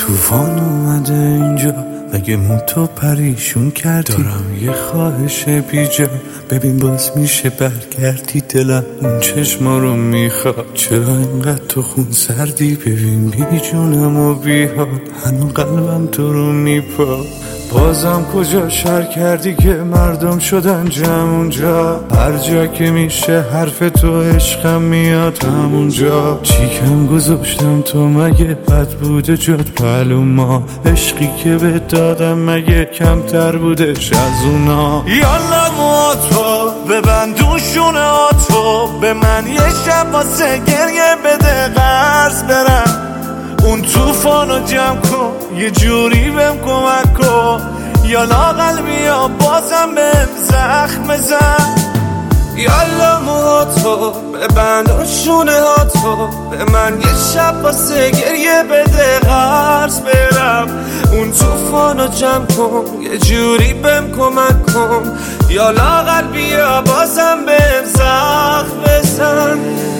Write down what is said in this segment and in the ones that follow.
طوفان اومده اینجا، مگه تو پریشون کردی؟ دارم یه خواهش بیجا، ببین باز میشه برگردی. دلم اون چشما رو میخواد، چرا اینقدر تو خون سردی؟ ببین بی جونم و بی حال، هنو قلبم تو رو میپا. بازم کجا شر کردی که مردم شدن جمع اونجا؟ هر جا که میشه حرف تو عشقم میاد همونجا. چیکم گذاشتم تو مگه بد بوده جات پلو ما؟ عشقی که به دادم مگه کمتر بودش از اونا؟ یالا موتو ببندوشونه آتو، به من یه شب واسه گریه بده قرض برم. اون طوفانو جمع کن، یه جوری بهم کمک کن، یالا قلبی یا بازم بهم زخم بزن. یالا موهاتو ببند و شونه هاتو، به من یه شب واسه گریه بده قرض برم. اون طوفانو جمع کن، یه جوری بهم کمک کن، یالا قلبی یا بازم بهم زخم بزن.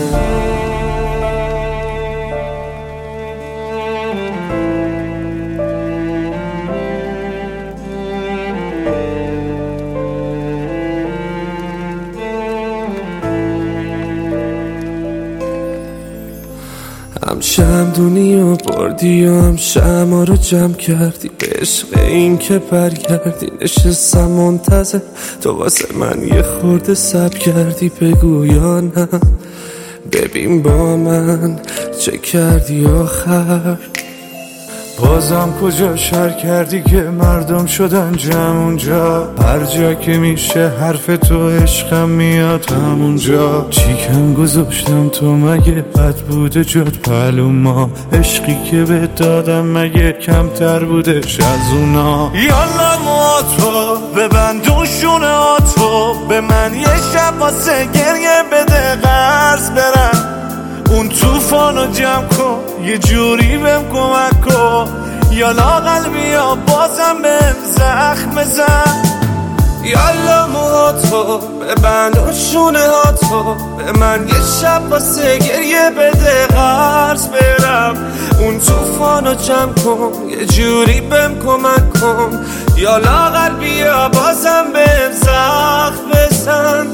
هم شمدونی و بردی و هم شما رو جمع کردی، به عشق این که برگردی. نشستم منتظر تو واسه من یه خورده سب کردی، بگو یا نه، ببین با من چه کردی آخر. بازم کجا شر کردی که مردم شدن جمع اونجا؟ هر جا که میشه حرف تو عشقم میاد همونجا. چیکم گذاشتم تو مگه بد بوده جات پلو ما؟ عشقی که به دادم مگه کمتر بودش از اونا؟ یالا موتو ببندوشونه آتو، به من یه شب واسه گریه بده قرض برم. اون طوفانو جمع کن، یه جوری بهم کمک کن، یالا قلبی یا بازم بهم زخم بزن. یالا موهاتو ببند و شونه هاتو، به من یه شب واسه گریه بده قرض برم. اون طوفانو جمع کن، یه جوری بهم کمک کن، یالا قلبی یا بازم بهم زخم بزن.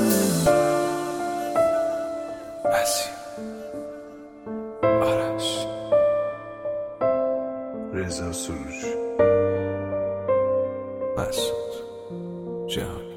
آرش رضا سروش مسعود جهان